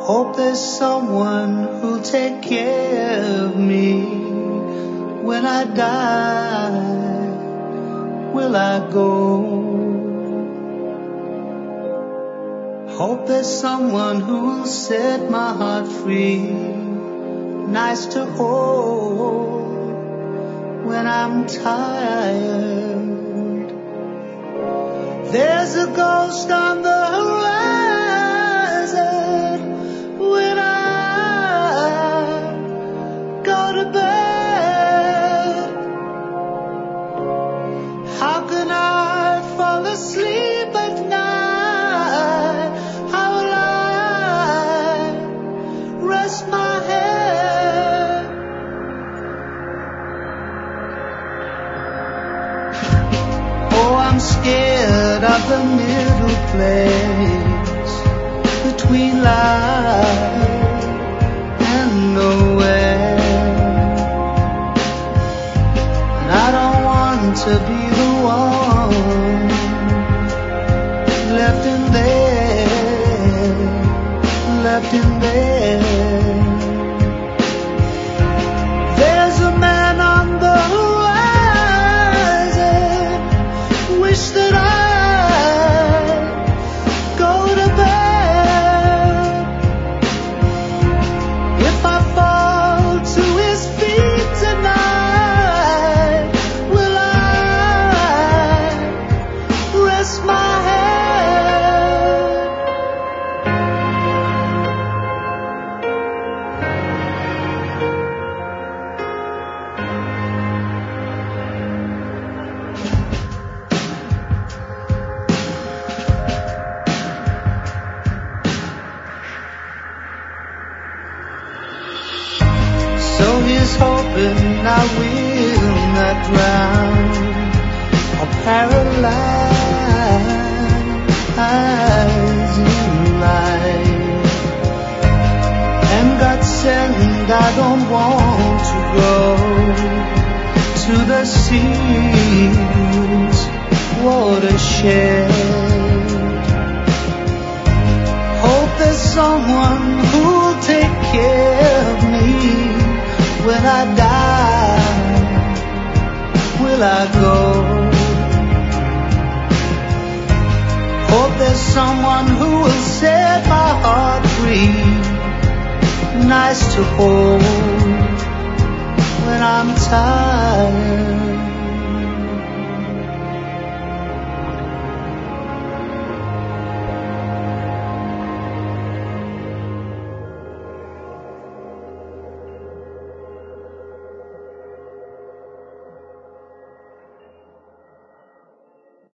Hope there's someone who'll take care of me when I die. Will I go? Hope there's someone who'll set my heart free, nice to hold when I'm tired. There's a ghost on the horizon when I go to bed. How can I fall asleep at night? How will I rest my head? Oh, I'm scared of the middle place between life and nowhere. And I don't want to be the one left in there, left in there. There's a man on the horizon, wish that I go to bed. If I fall to his feet tonight, will I rest my head? So he's hoping I will not drown or paralyze in life. And God send I don't want to go to the sea's watershed. Hope there's someone who'll take care of me when I die. Will I go? Hope there's someone who will set my heart free, nice to hold when I'm tired.